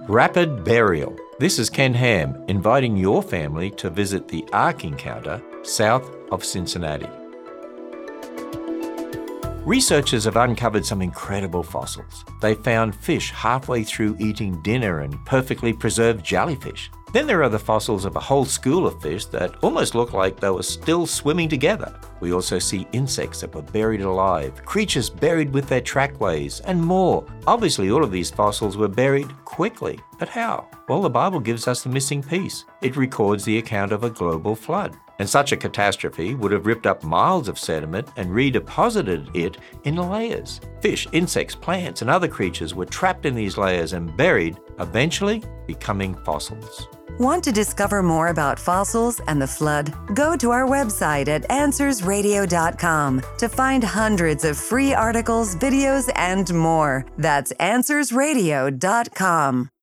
Rapid Burial. This is Ken Ham inviting your family to visit the Ark Encounter south of Cincinnati. Researchers have uncovered some incredible fossils. They found fish halfway through eating dinner and perfectly preserved jellyfish. Then there are the fossils of a whole school of fish that almost look like they were still swimming together. We also see insects that were buried alive, creatures buried with their trackways, and more. Obviously, all of these fossils were buried quickly. But how? Well, the Bible gives us the missing piece. It records the account of a global flood. And such a catastrophe would have ripped up miles of sediment and redeposited it in layers. Fish, insects, plants, and other creatures were trapped in these layers and buried, eventually becoming fossils. Want to discover more about fossils and the flood? Go to our website at AnswersRadio.com to find hundreds of free articles, videos, and more. That's AnswersRadio.com.